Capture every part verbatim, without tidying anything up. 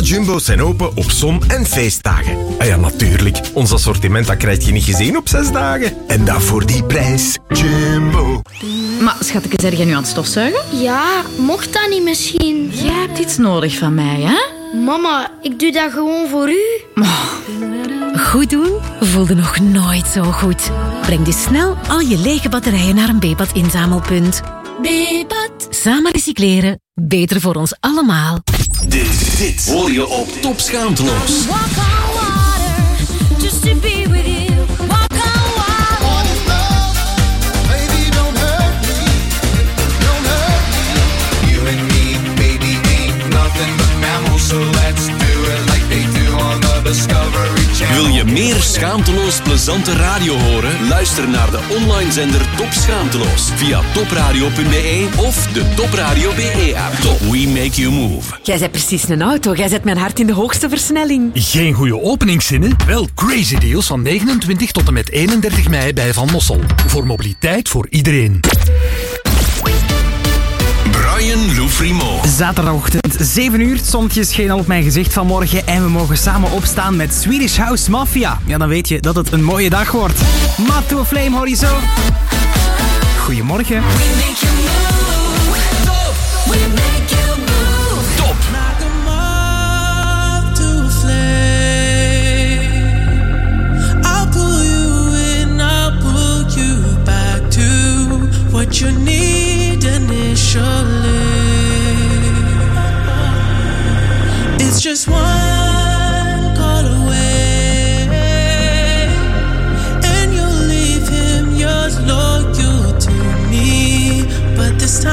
Jumbo's zijn open op zon- en feestdagen. Ah ja, natuurlijk. Ons assortiment dat krijg je niet gezien op zes dagen. En dat voor die prijs. Jumbo. Maar schatje, zeg jij nu aan het stofzuigen? Ja, mocht dat niet misschien? Jij hebt iets nodig van mij, hè? Mama, ik doe dat gewoon voor u. Oh. Goed doen voelde nog nooit zo goed. Breng dus snel al je lege batterijen naar een B-pad inzamelpunt. B-pad. Samen recycleren. Beter voor ons allemaal. Dit, dit hoor je op Top Schaamteloos. Walk on water, just to be with you. Walk on water. All this love, baby, don't hurt me, don't hurt me. You and me, baby, ain't nothing but mammals, so let's do it like they do on the Discovery Channel. Wil je meer schaamteloos plezante radio horen? Luister naar de online zender Top Schaamteloos via topradio punt b e of de Top Radio B E-app. Top, we make you move. Jij bent precies een auto. Jij zet mijn hart in de hoogste versnelling. Geen goede openingszinnen? Wel crazy deals van negenentwintig tot en met eenendertig mei bij Van Mossel. Voor mobiliteit voor iedereen. Brian Loufrimo. Zaterdagochtend, zeven uur. Het zonnetje scheen al op mijn gezicht vanmorgen en we mogen samen opstaan met Swedish House Mafia. Ja, dan weet je dat het een mooie dag wordt. Matt to a Flame hoor je zo. Goedemorgen. Top. I'll pull you in, I'll pull you back to what you need initially. It's just one call away, and you'll leave him yours loyal to me. But this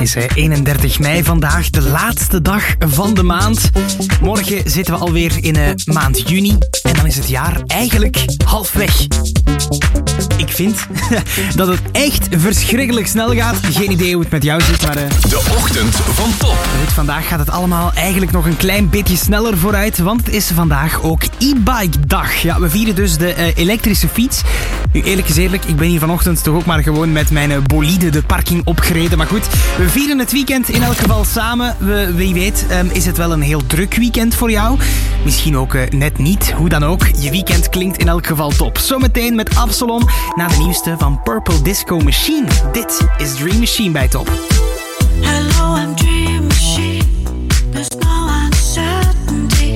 is hè, eenendertig mei vandaag, de laatste dag van de maand. Morgen zitten we alweer in uh, maand juni en dan is het jaar eigenlijk halfweg. Ik vind dat het echt verschrikkelijk snel gaat. Geen idee hoe het met jou zit, maar... Uh, de ochtend van Top. Goed, vandaag gaat het allemaal eigenlijk nog een klein beetje sneller vooruit, want het is vandaag ook e-bike dag. Ja, we vieren dus de uh, elektrische fiets. Nu, eerlijk is eerlijk, ik ben hier vanochtend toch ook maar gewoon met mijn uh, bolide de parking opgereden. Maar goed, we vieren het weekend in elk geval samen. We, wie weet um, is het wel een heel druk weekend voor jou. Misschien ook uh, net niet. Hoe dan ook, je weekend klinkt in elk geval top. Zometeen met Absalom na de nieuwste van Purple Disco Machine. Dit is Dream Machine bij Top. Hello, I'm Dream Machine. There's no uncertainty.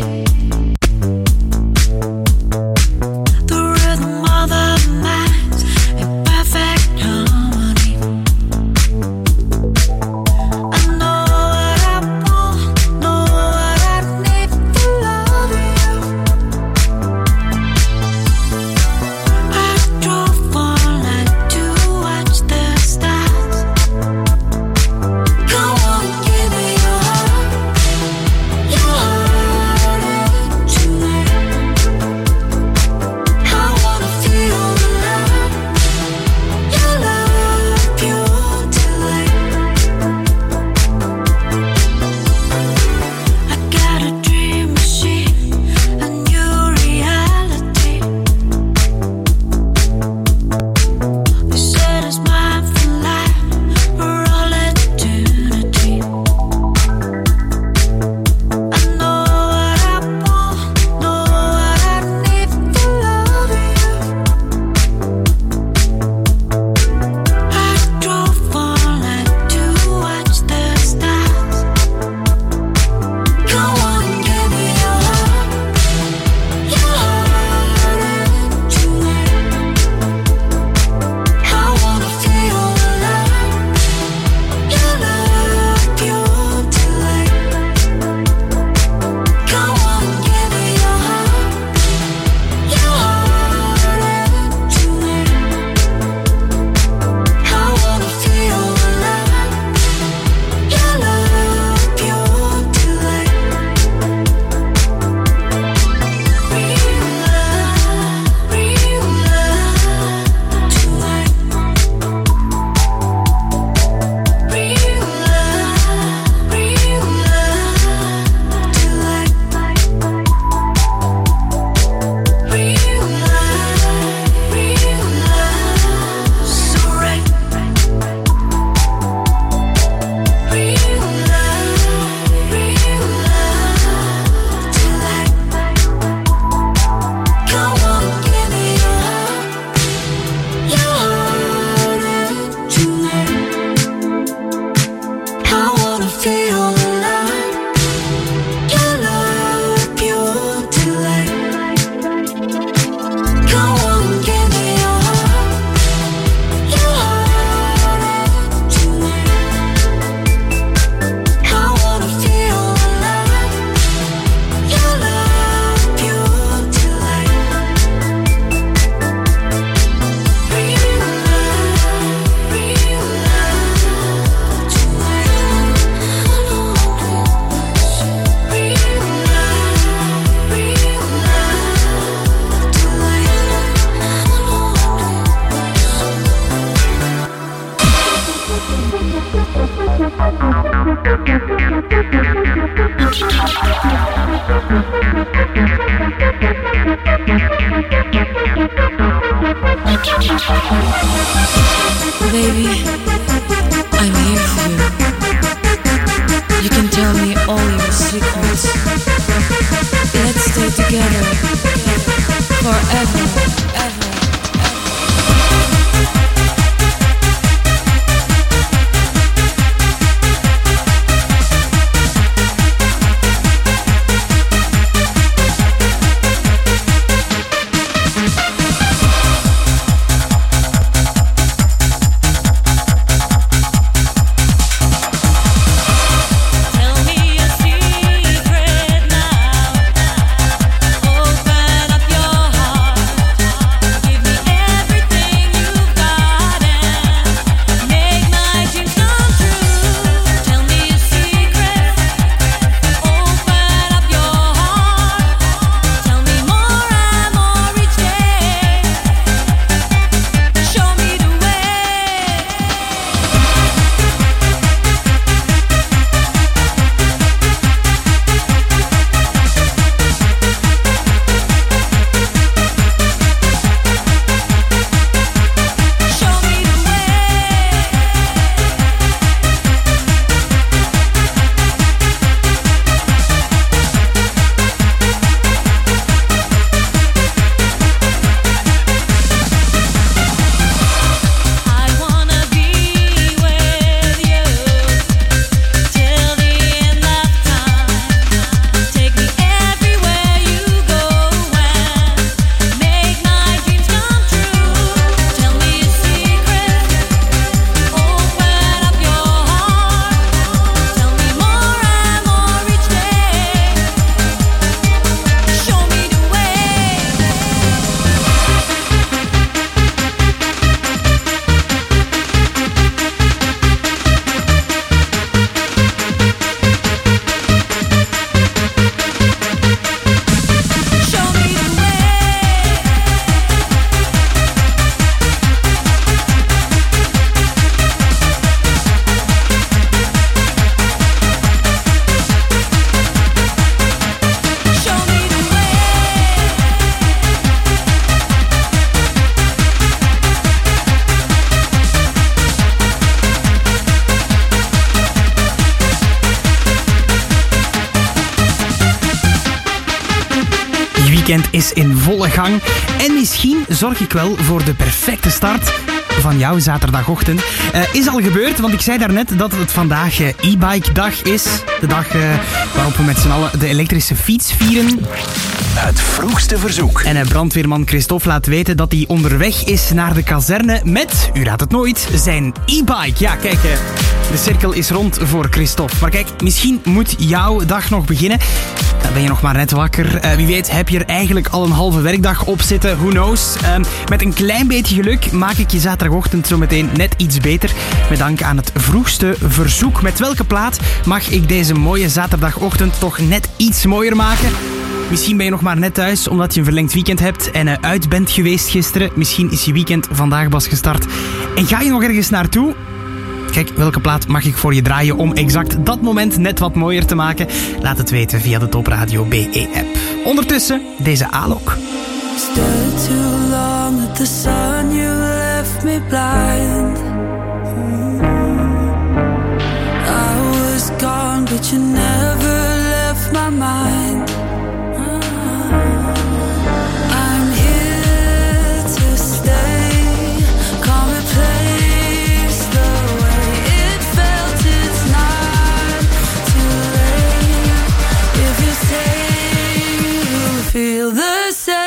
The rhythm of the night in perfect harmony. I know what I want, know what I need to love you. I drove all night to watch the stars. Come on, give me your heart, your heart tonight. I wanna feel the love, your love pure delight. I got a dream machine, a new reality. We said it's mine for life, for all eternity. I know what I want, know what I need to love you. I drove all night to watch the stars. Come on, give me your heart, your heart tonight. I wanna feel the love, your love pure delight. Come on, give me your heart, your heart tonight. I wanna feel the love, your love pure delight. Real love, real love tonight. Real love, real love delight. Real love, real love, so right. Real love, real love delight. Come on, give me your heart, your heart tonight. I wanna feel the love, your love pure delight. Come on, give me your heart, your heart tonight. I wanna feel the love, your love pure delight. Real love, real love tonight. Real love, real love Baby, I'm here for you. You can tell me all your secrets. Let's stay together forever, ever. weekend is in volle gang. En misschien zorg ik wel voor de perfecte start van jouw zaterdagochtend. Uh, is al gebeurd, want ik zei daarnet dat het vandaag uh, e-bike dag is. De dag uh, waarop we met z'n allen de elektrische fiets vieren. Het vroegste verzoek. En uh, brandweerman Christophe laat weten dat hij onderweg is naar de kazerne met, u raadt het nooit, zijn e-bike. Ja, kijk, uh, de cirkel is rond voor Christophe. Maar kijk, misschien moet jouw dag nog beginnen. Dan ben je nog maar net wakker. Uh, wie weet heb je er eigenlijk al een halve werkdag op zitten. Who knows? Uh, met een klein beetje geluk maak ik je zaterdagochtend zo meteen net iets beter. Met dank aan het vroegste verzoek. Met welke plaat mag ik deze mooie zaterdagochtend toch net iets mooier maken? Misschien ben je nog maar net thuis omdat je een verlengd weekend hebt en uh, uit bent geweest gisteren. Misschien is je weekend vandaag pas gestart. En ga je nog ergens naartoe? Kijk, welke plaat mag ik voor je draaien om exact dat moment net wat mooier te maken? Laat het weten via de Top Radio B E-app. Ondertussen deze Alok. Stood too long at the sun, you left me blind. I was gone, but you never left my mind. I'm here to stay. Come replace the way it felt. It's not too late. If you say you feel the same.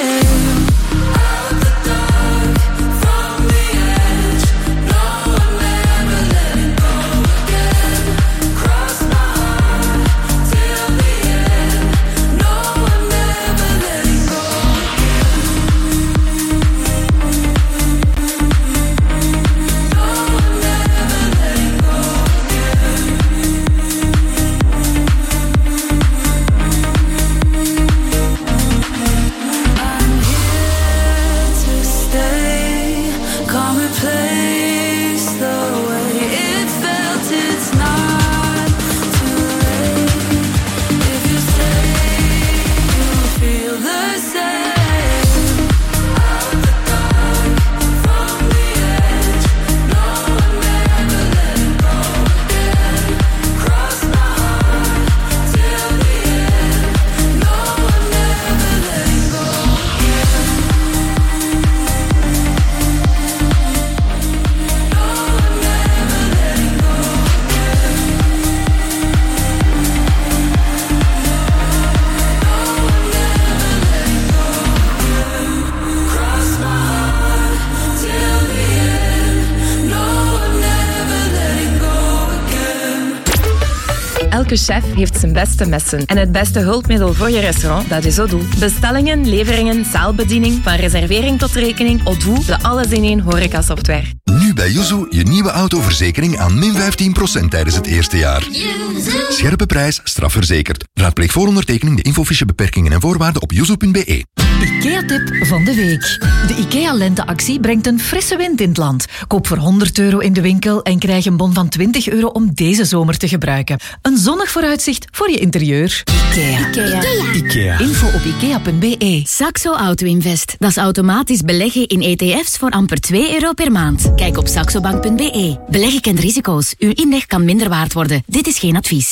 Elke chef heeft zijn beste messen. En het beste hulpmiddel voor je restaurant, dat is Odoo. Bestellingen, leveringen, zaalbediening, van reservering tot rekening. Odoo, de alles-in-één horecasoftware. Nu bij Yuzu je nieuwe autoverzekering aan min vijftien procent tijdens het eerste jaar. Scherpe prijs, strafverzekerd. Raadpleeg voor ondertekening de infofiche beperkingen en voorwaarden op yuzu punt b e. IKEA-tip van de week. De IKEA-lenteactie brengt een frisse wind in het land. Koop voor honderd euro in de winkel en krijg een bon van twintig euro om deze zomer te gebruiken. Een zonnig vooruitzicht voor je interieur. IKEA. Ikea. IKEA. Info op ikea punt b e. Saxo Auto Invest. Dat is automatisch beleggen in E T F's voor amper twee euro per maand. Kijk op saxobank punt b e. Beleggen kent risico's. Uw inleg kan minder waard worden. Dit is geen advies.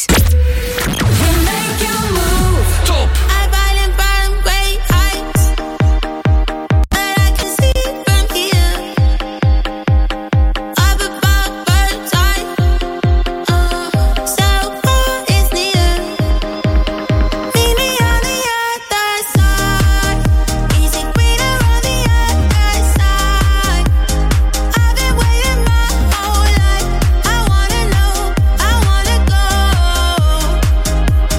I wanna know, I wanna go.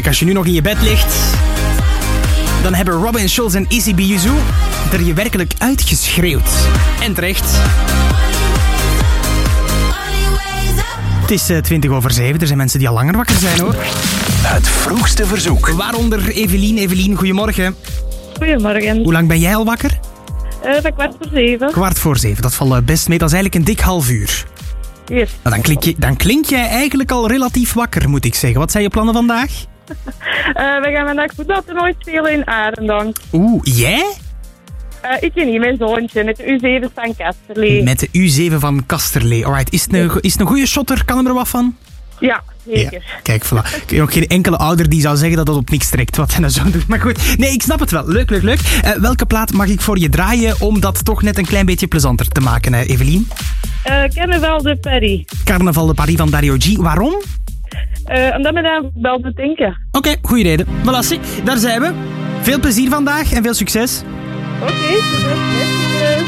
Kijk, als je nu nog in je bed ligt, dan hebben Robin Schulz en Izzy Bizou er je werkelijk uitgeschreeuwd. En terecht. Het is uh, twintig over zeven. Er zijn mensen die al langer wakker zijn, hoor. Het vroegste verzoek. Waaronder Evelien. Evelien, goedemorgen. Goedemorgen. Hoe lang ben jij al wakker? Uh, van kwart voor zeven. Kwart voor zeven, dat valt best mee. Dat is eigenlijk een dik half uur. Yes. Nou, dan, klink je, dan klink jij eigenlijk al relatief wakker, moet ik zeggen. Wat zijn je plannen vandaag? Uh, we gaan vandaag voetbaltoernooi spelen in Arendonk. Oeh, jij? Uh, ik niet, mijn zoontje, met de U zeven van Kasterlee. Met de U zeven van Kasterlee. Alright, is het een, is het een goede shotter? Kan er er wat van? Ja, zeker. Ja, kijk, voilà. Ik heb nog geen enkele ouder die zou zeggen dat het op niks trekt wat hij nou zo doet. Maar goed, nee, ik snap het wel. Leuk, leuk, leuk. Uh, welke plaat mag ik voor je draaien om dat toch net een klein beetje plezanter te maken, hè, Evelien? Uh, Carnaval de Paris. Carnaval de Paris van Dario G. Waarom? Uh, omdat we daar wel te denken. Oké, okay, goede reden. Voilà, zie, daar zijn we. Veel plezier vandaag en veel succes. Oké, okay, succes.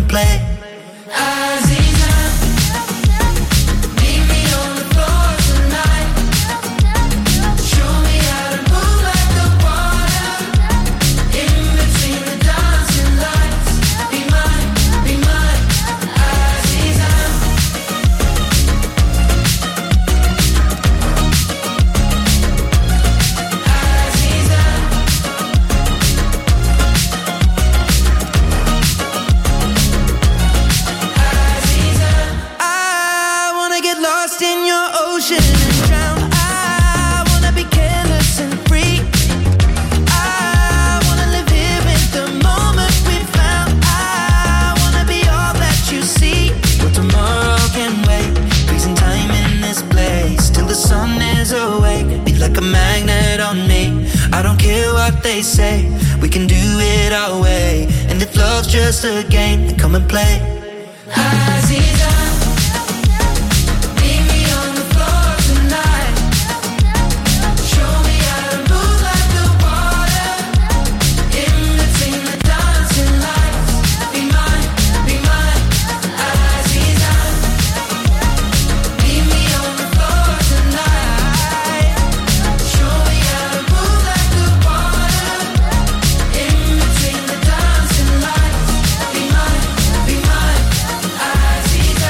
and play. Aziza, meet me on the floor tonight. Show me how to move like the water. In between the dancing lights. Be mine, be mine, Aziza. I wanna get lost in your ocean and drown. I wanna be careless and free. I wanna live here in the moment we found. I wanna be all that you see. But tomorrow can wait. Freezing time in this place till the sun is awake. Be like a magnet on me. I don't care what they say. We can do it our way. And if love's just a game, then come and play. Aziza, meet me on the floor tonight. Show me how to move like the water. In between the dancing lights. Be mine, be mine, Aziza. Meet me on the floor tonight. Show me how to move like the water. In between the dancing lights. Be mine, be mine, Aziza.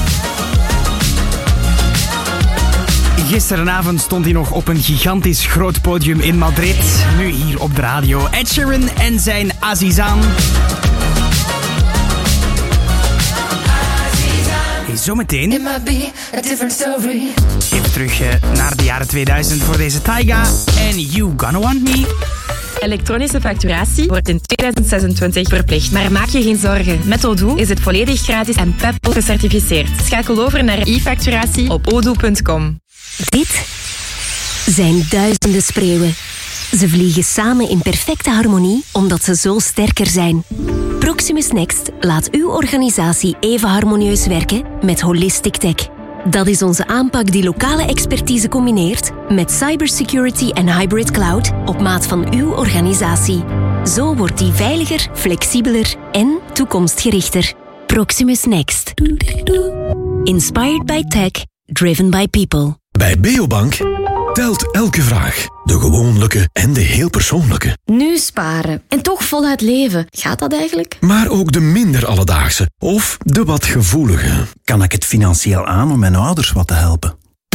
Gisterenavond stond hij nog op een gigantisch groot podium in Madrid. Nu hier op de radio. Ed Sheeran en zijn Azizan. Hey, zometeen It might be a different story. even terug eh, naar de jaren tweeduizend voor deze Taiga en You Gonna Want Me. Elektronische facturatie wordt in tweeduizend zesentwintig verplicht. Maar maak je geen zorgen. Met Odoo is het volledig gratis en P E P gecertificeerd. Schakel over naar e-facturatie op odoo punt com. Dit zijn duizenden spreeuwen. Ze vliegen samen in perfecte harmonie omdat ze zo sterker zijn. Proximus Next laat uw organisatie even harmonieus werken met Holistic Tech. Dat is onze aanpak die lokale expertise combineert met cybersecurity en hybrid cloud op maat van uw organisatie. Zo wordt die veiliger, flexibeler en toekomstgerichter. Proximus Next. Inspired by tech, driven by people. Bij Beobank telt elke vraag. De gewoonlijke en de heel persoonlijke. Nu sparen en toch voluit leven. Gaat dat eigenlijk? Maar ook de minder alledaagse. Of de wat gevoelige. Kan ik het financieel aan om mijn ouders wat te helpen?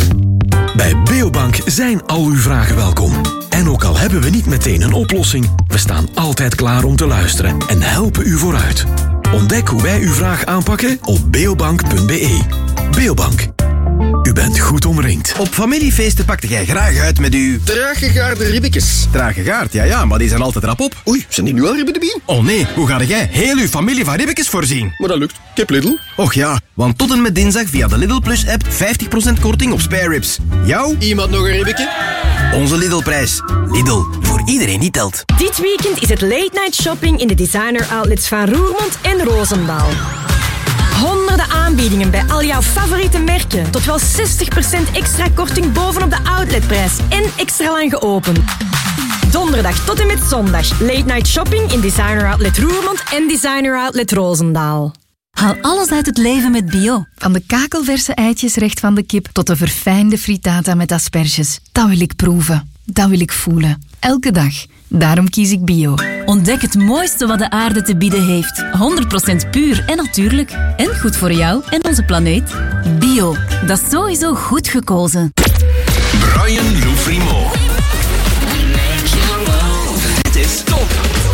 Bij Beobank zijn al uw vragen welkom. En ook al hebben we niet meteen een oplossing, we staan altijd klaar om te luisteren en helpen u vooruit. Ontdek hoe wij uw vraag aanpakken op beobank punt be. Beobank. U bent goed omringd. Op familiefeesten pakte jij graag uit met uw... Traaggegaarde ribbetjes. Traaggegaard, ja ja, maar die zijn altijd rap op. Oei, zijn die nu al ribben de bien? Oh nee, hoe ga jij heel uw familie van ribbetjes voorzien? Maar dat lukt. Ik heb Lidl. Och ja, want tot en met dinsdag via de Lidl Plus app vijftig procent korting op spare ribs. Jou? Iemand nog een ribbetje? Onze Lidl-prijs. Lidl, voor iedereen die telt. Dit weekend is het late night shopping in de designer outlets van Roermond en Roosendaal. Honderden aanbiedingen bij al jouw favoriete merken. Tot wel zestig procent extra korting bovenop de outletprijs. En extra lang geopend. Donderdag tot en met zondag. Late night shopping in Designer Outlet Roermond en Designer Outlet Roosendaal. Haal alles uit het leven met Bio. Van de kakelverse eitjes recht van de kip tot de verfijnde frittata met asperges. Dat wil ik proeven. Dat wil ik voelen. Elke dag. Daarom kies ik Bio. Ontdek het mooiste wat de aarde te bieden heeft. honderd procent puur en natuurlijk. En goed voor jou en onze planeet. Bio, dat is sowieso goed gekozen. Brian Loufrimo. Dit is top.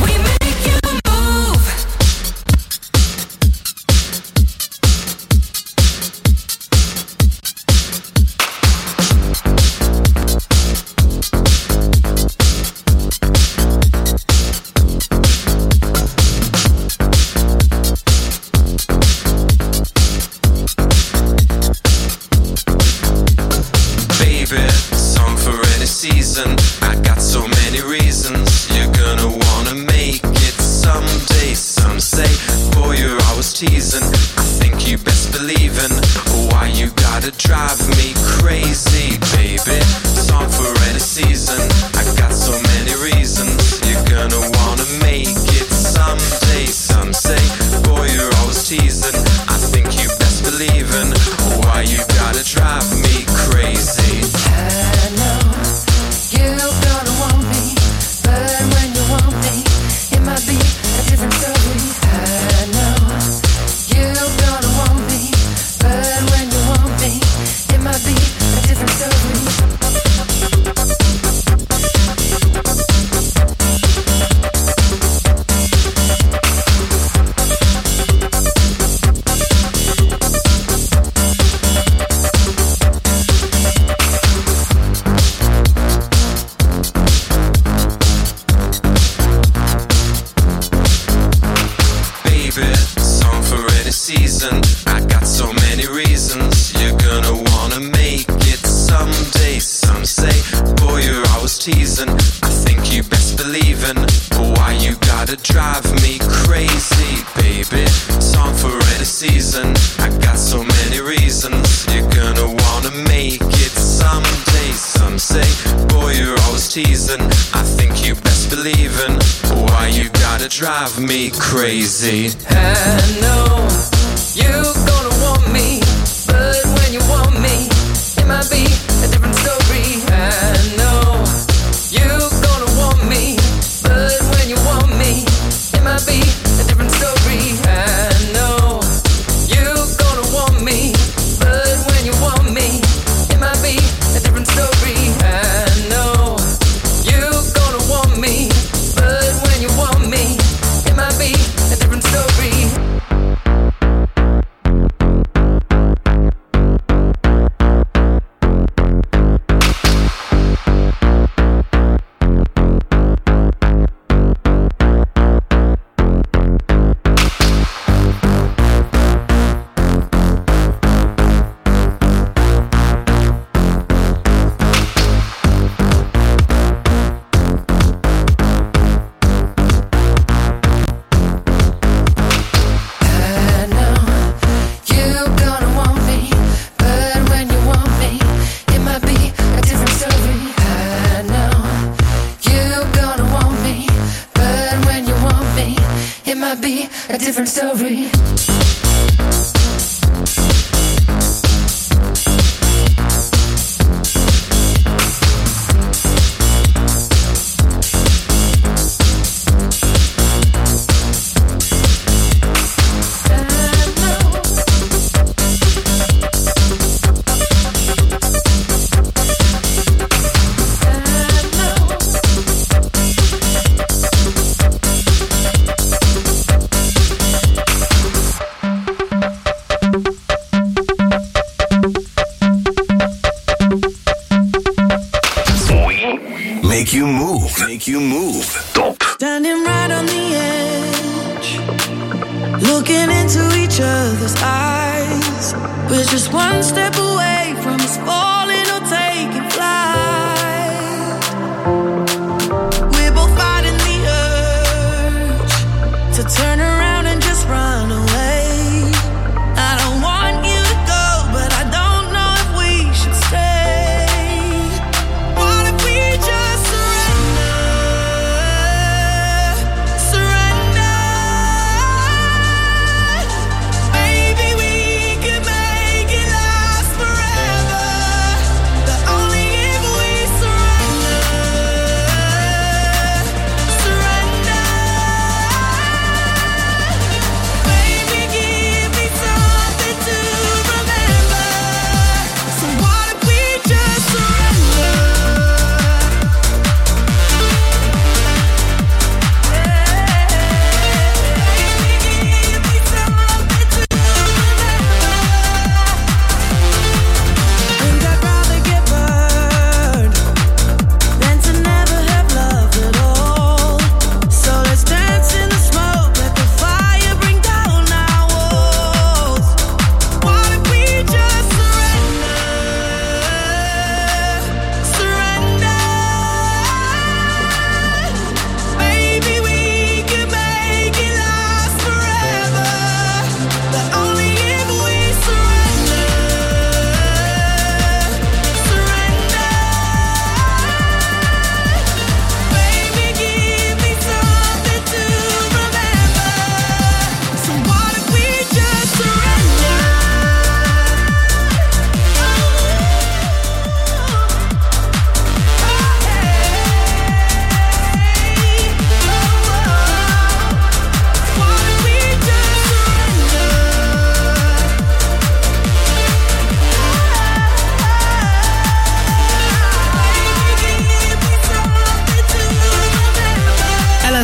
Song for any season. I got so many reasons. You're gonna wanna make it someday. Some say, boy, you're always teasing. I think you best believe in why you gotta drive me crazy, baby. Song for any season. I got so many reasons. You're gonna wanna make it someday. Some say, boy, you're always season. I think you best believe in why you gotta drive me crazy. I know you're gonna want me, but when you want me, it might be a different story. I know you're gonna want me, but when you want me, it might be a different story. Season. I got so many reasons. You're gonna wanna make it someday. Some say, boy, you're always teasing. I think you best believe in why you gotta drive me crazy, baby. Song for any season. I got so many reasons. You're gonna wanna make it someday. Some say, boy, you're always teasing. I think you best believe in why you gotta drive me crazy. I know you're gonna want me, but when you want me, it might be a different story. I know you're gonna want me, but when you want me, it might be a different story. I know you're gonna want me, but when you want me, it might be a different story. I know you're gonna want me, but when you want me, it might be a different story. A different story. Make you move. Make you move. Top. Standing right on the edge, looking into each other's eyes. We're just one step away from us falling or taking flight. We're both fighting the urge to turn around and just run away. I don't want you to go, but I don't know if we should stay. What if we just surrender? Surrender. Maybe we can make it last forever. But only if we surrender. Surrender.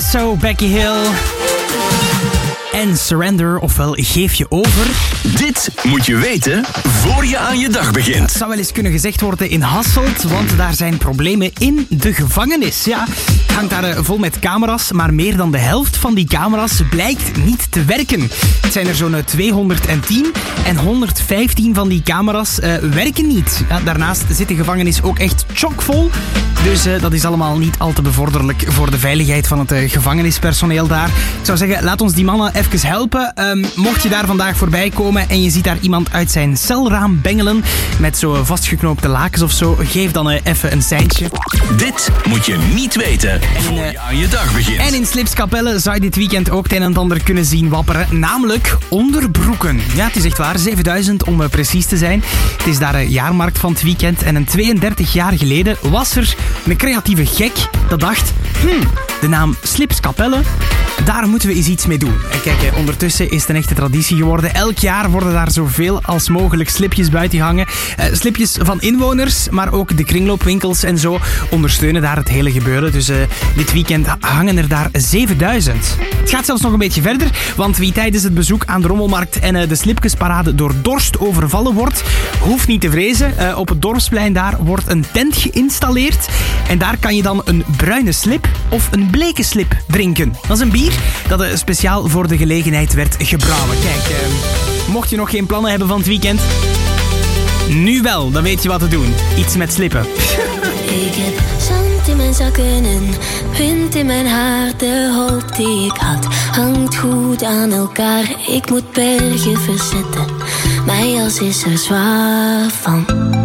Tiesto, Becky Hill en Surrender, ofwel Geef je over. Dit moet je weten voor je aan je dag begint. Het zou wel eens kunnen gezegd worden in Hasselt, want daar zijn problemen in de gevangenis. Ja, het hangt daar uh, vol met camera's, maar meer dan de helft van die camera's blijkt niet te werken. Het zijn er zo'n tweehonderdtien en honderdvijftien van die camera's uh, werken niet. Ja, daarnaast zit de gevangenis ook echt chockvol, dus uh, dat is allemaal niet al te bevorderlijk voor de veiligheid van het uh, gevangenispersoneel daar. Ik zou zeggen, laat ons die mannen even helpen. Um, mocht je daar vandaag voorbij komen en je ziet daar iemand uit zijn celraam bengelen met zo vastgeknoopte lakens of zo, geef dan uh, even een seintje. Dit moet je niet weten voor je aan je dag begint. En in Slipskapelle zou je dit weekend ook het een en ander kunnen zien wapperen, namelijk onderbroeken. Ja, het is echt waar, zevenduizend om uh, precies te zijn. Het is daar een jaarmarkt van het weekend en een tweeëndertig jaar geleden was er een creatieve gek dat dacht, hmm, de naam Slipskapelle, daar moeten we eens iets mee doen. En kijk, eh, ondertussen is het een echte traditie geworden. Elk jaar worden daar zoveel als mogelijk slipjes buiten hangen. Uh, slipjes van inwoners, maar ook de kringloopwinkels en zo ondersteunen daar het hele gebeuren. Dus uh, dit weekend hangen er daar zevenduizend. Het gaat zelfs nog een beetje verder, want wie tijdens het bezoek aan de rommelmarkt en uh, de slipjesparade door dorst overvallen wordt, hoeft niet te vrezen. Uh, op het dorpsplein daar wordt een tent geïnstalleerd en daar kan je dan een bruine slip of een bleke slip drinken. Dat is een bier dat uh, speciaal voor de gelegenheid werd gebrouwen. Kijk, uh, mocht je nog geen plannen hebben van het weekend, nu wel, dan weet je wat te doen. Iets met slippen. Ik heb zand in mijn zakken en wind in mijn haar. De hoop die ik had hangt goed aan elkaar. Ik moet bergen verzetten, mijn jas is er zwaar van.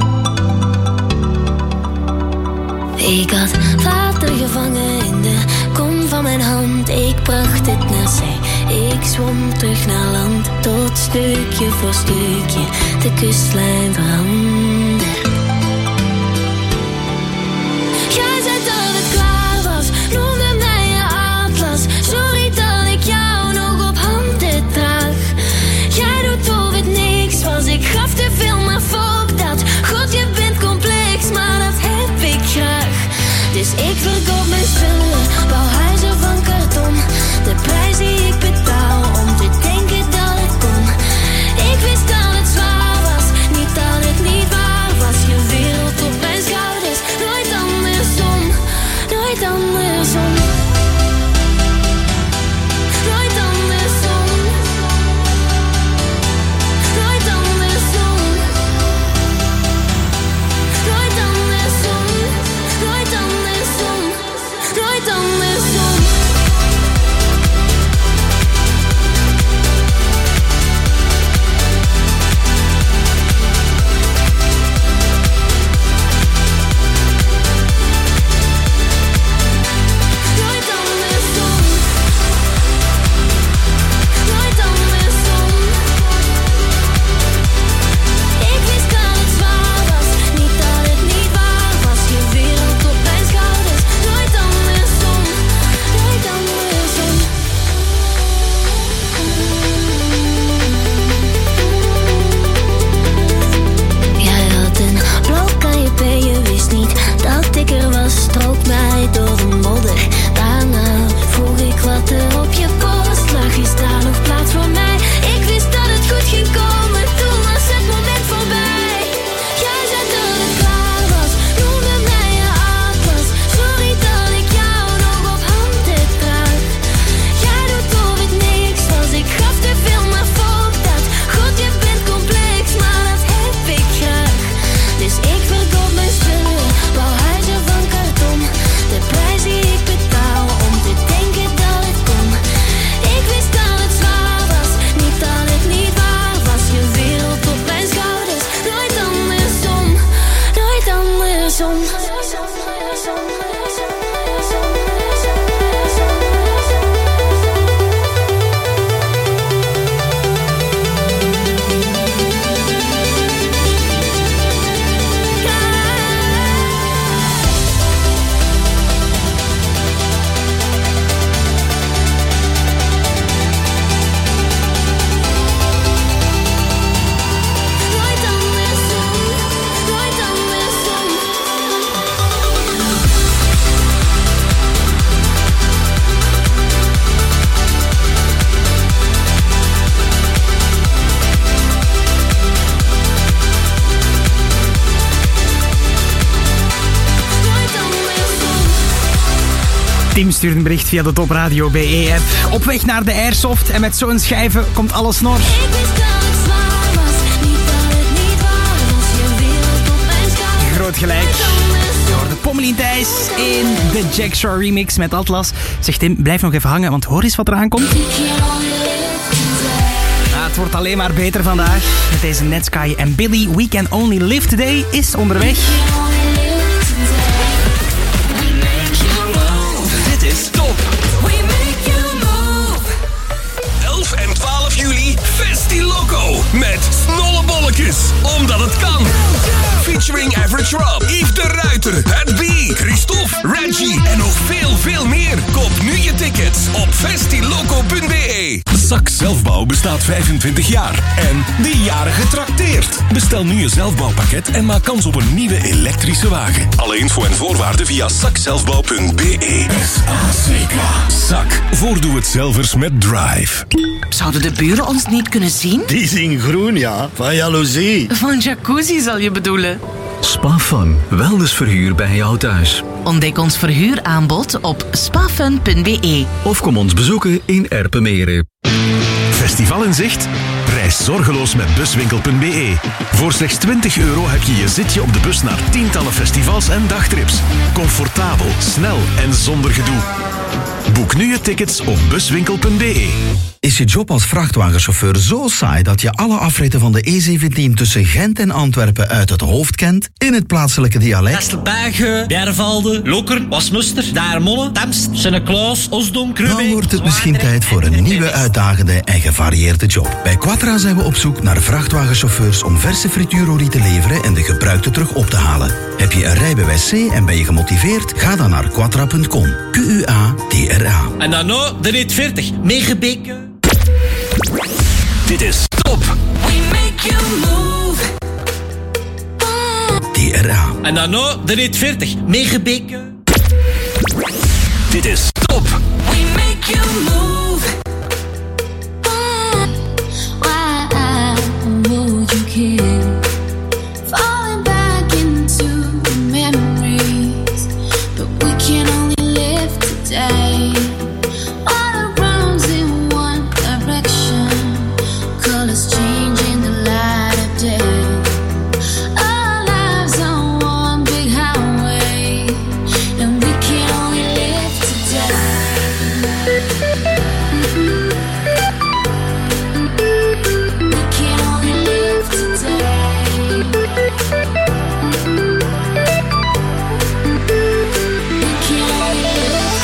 Ik had water gevangen in de kom van mijn hand. Ik bracht het naar zee, ik zwom terug naar land. Tot stukje voor stukje de kustlijn veranderde. Jij zei dat het klaar was, noemde mij je atlas. Sorry dat ik jou nog op handen draag. Jij doet of het niks was, ik gaf te veel, maar fuck dat. God, je bent complex, maar dat heb ik graag. Dus ik verkoop mijn spullen, bouw huizen van karton. De prijs die ik betaal om te denken dat het kon. Ik wist dat het zwaar was, niet dat het niet was. Tim stuurt een bericht via de Top Radio B E-app. Op weg naar de Airsoft en met zo'n schijven komt alles nors. Groot gelijk. Je hoort de Pommelien Thijs in de Jack Shore remix met Atlas. Zeg Tim, blijf nog even hangen, want hoor eens wat eraan komt. Ah, het wordt alleen maar beter vandaag. Met deze Netsky en Billy. We Can Only Live Today is onderweg. Dit is Top. elf en twaalf juli Festi-Loco met snollebolletjes, omdat het kan. Featuring Average Rob, Yves de Ruiter, Het B, Christophe, Reggie en nog veel, veel meer. Koop nu je tickets op festiloco punt b e. Zak Zelfbouw bestaat vijfentwintig jaar en die jaren getrakteerd. Bestel nu je zelfbouwpakket en maak kans op een nieuwe elektrische wagen. Alle info en voorwaarden via zakzelfbouw punt b e. S A C K. Zak. Voordoe-het-zelvers met Drive. Zouden de buren ons niet kunnen zien? Die zien groen, ja. Van jaloezie. Van jacuzzi zal je bedoelen. Spafun, wellnessverhuur bij jou thuis. Ontdek ons verhuuraanbod op spafun punt b e. Of kom ons bezoeken in Erpenmeren. Festival in zicht? Reis zorgeloos met buswinkel punt b e. Voor slechts twintig euro heb je je zitje op de bus naar tientallen festivals en dagtrips. Comfortabel, snel en zonder gedoe. Boek nu je tickets op buswinkel punt b e. Is je job als vrachtwagenchauffeur zo saai dat je alle afritten van de E zeventien tussen Gent en Antwerpen uit het hoofd kent? In het plaatselijke dialect? Kastelbergen, Bjervalde, Lokeren, Wasmuster, Daarmolle, Temst, Sint-Klaas, Osdom, Krubbe. Dan wordt het misschien tijd voor een nieuwe uitdagende en gevarieerde job. Bij Quatra zijn we op zoek naar vrachtwagenchauffeurs om verse frituurolie te leveren en de gebruikte terug op te halen. Heb je een rijbewijs C en ben je gemotiveerd? Ga dan naar quatra punt com. Q U A T R A. En dan nou de rit veertig, Meegebeke. Dit is Top. We make you move. T R A. En dan nou de rit veertig, Meegebeke. Dit is Top. We make you move. Why would you care? Falling back into memories, but we can only live today. All around in one direction, colors changing the light of day. Our lives on one big highway, and we can only live today. We can only live today. We can only live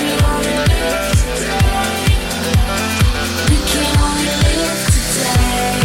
today.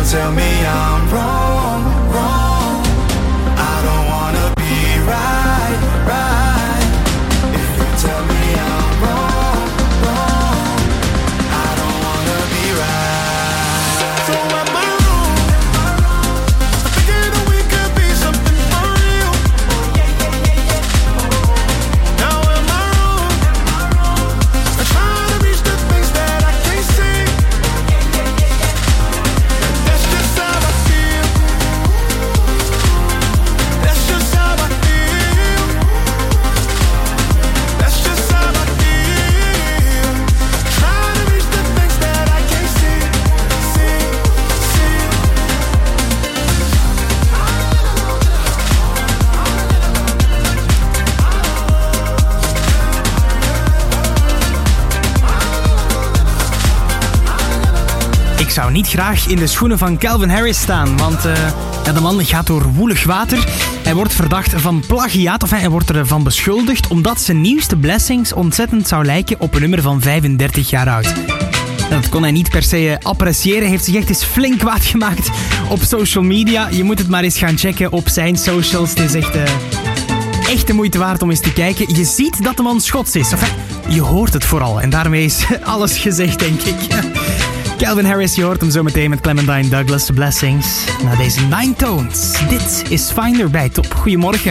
tell me I'm wrong, wrong, I don't wanna be right, right. If you tell me I'm wrong, wrong, I don't wanna be right. So am I wrong? I'm thinking that we could be something for real. Now am I wrong? I'm trying to reach the things that I can't see. That's just how I feel. That's just how I feel. That's just how I feel. Trying to reach the things that I can't see, see, see. Ik zou niet graag in de schoenen van Calvin Harris staan, want uh, ja, de man gaat door woelig water. Hij wordt verdacht van plagiaat, of hij wordt ervan beschuldigd omdat zijn nieuwste Blessings ontzettend zou lijken op een nummer van vijfendertig jaar oud. Dat kon hij niet per se appreciëren, heeft zich echt eens flink kwaad gemaakt op social media. Je moet het maar eens gaan checken op zijn socials. Het is echt, uh, echt de moeite waard om eens te kijken. Je ziet dat de man Schots is, of uh, je hoort het vooral. En daarmee is alles gezegd, denk ik. Calvin Harris, je hoort hem zo meteen met Clementine Douglas, Blessings. Na deze Nine Tones. Dit is Finder bij Top. Goedemorgen.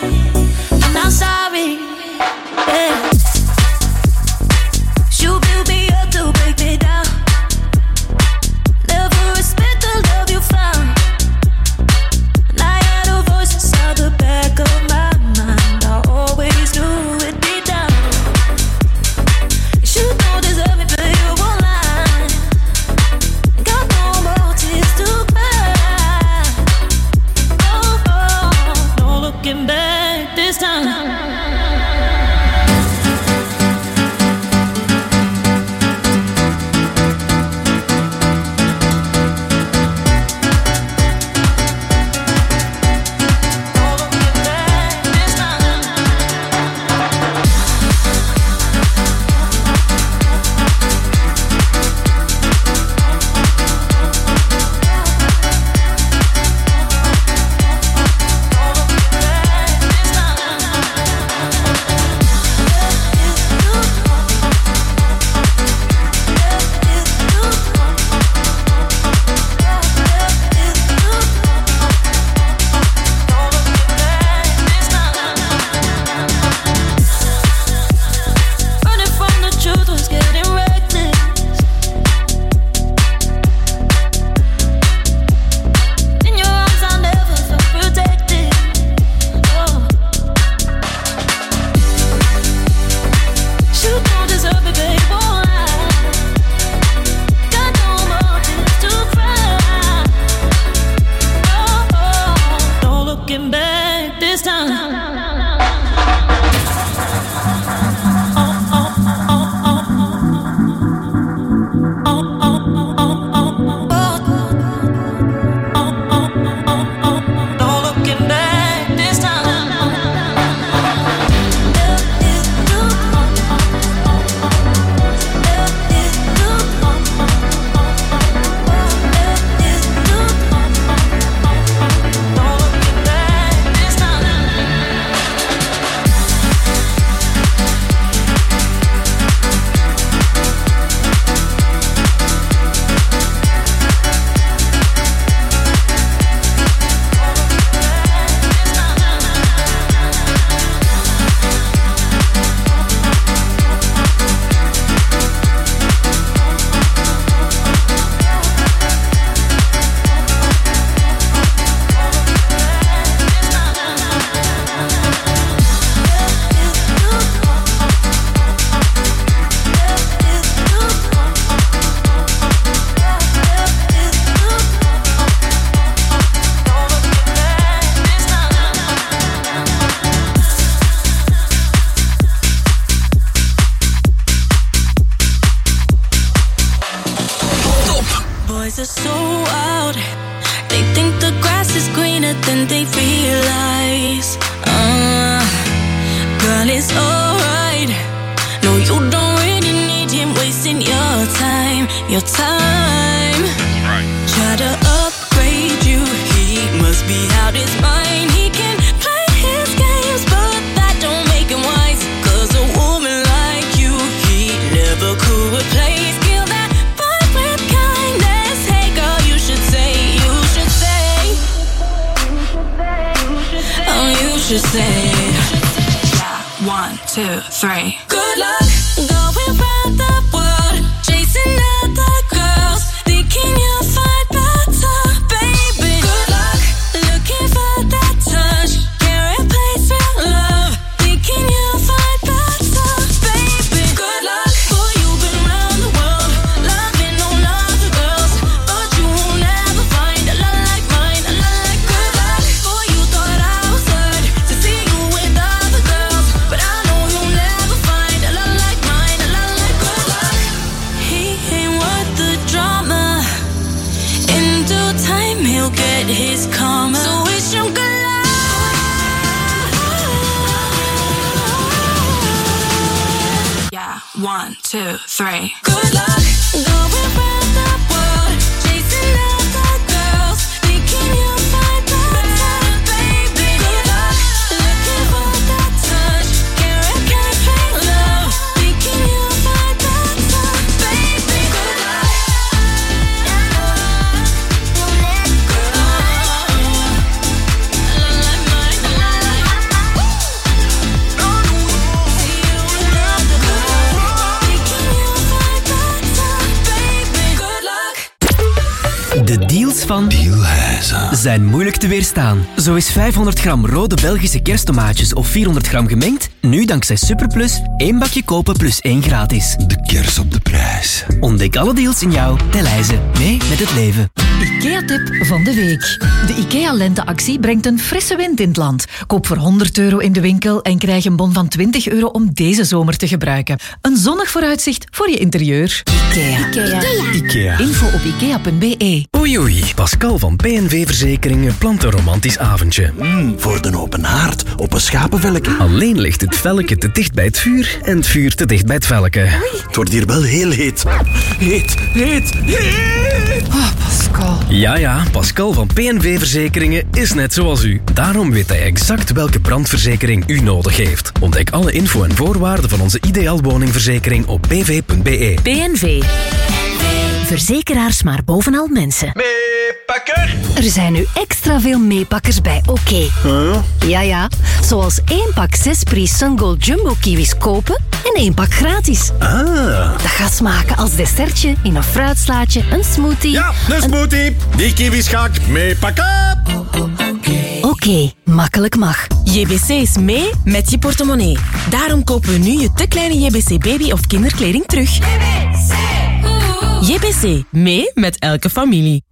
You build one, two, three. Good luck going round the world, chasing other girls, thinking you'll find better, baby. Good luck looking for that touch, can't replace real love, thinking you'll find better, baby. Good luck, boy, you've been round the world, loving on other girls, but you won't ever find a love like mine, a love like good luck. Boy, you thought I was hurt to see you with other girls, but I know you'll never find a love like mine, a love like good luck. He ain't worth the drama. In due time, he'll get his karma. So wish him good luck. Yeah, one, two, three. Good luck going round the world, chasing other girls, thinking you'll find better, baby. Good luck looking for that touch, can't replace real love, thinking you'll find better, baby. Good luck. De deals van Dealhuizen zijn moeilijk te weerstaan. Zo is vijfhonderd gram rode Belgische kersttomaatjes of vierhonderd gram gemengd nu dankzij Superplus één bakje kopen plus één gratis. De kers op de prijs. Ontdek alle deals in jouw Delhaize. Mee met het leven. IKEA-tip van de week. De IKEA-lenteactie brengt een frisse wind in het land. Koop voor honderd euro in de winkel en krijg een bon van twintig euro om deze zomer te gebruiken. Een zonnig vooruitzicht voor je interieur. IKEA. IKEA. IKEA. Info op ikea punt b e. Oei oei, Pascal van P N V Verzekeringen plant een romantisch avondje. Mm, voor de open haard, op een schapenvelke. Alleen ligt het velke te dicht bij het vuur en het vuur te dicht bij het velke. Het wordt hier wel heel heet. Heet, heet, heet. Oh, Pascal. Ja, ja, Pascal van P N V Verzekeringen is net zoals u. Daarom weet hij exact welke brandverzekering u nodig heeft. Ontdek alle info en voorwaarden van onze ideaal woningverzekering op p v punt b e. P N V. Verzekeraars maar bovenal mensen. Meepakker! Er zijn nu extra veel meepakkers bij Oké. Huh? Ja, ja. Zoals één pak zes Pries Sungold Jumbo Kiwis kopen en één pak gratis. Ah. Dat gaat smaken als dessertje in een fruitslaatje, een smoothie. Ja, een smoothie. Die kiwis ga ik meepakken. Oké, makkelijk mag. J B C is mee met je portemonnee. Daarom kopen we nu je te kleine J B C baby of kinderkleding terug. J B C, mee met elke familie.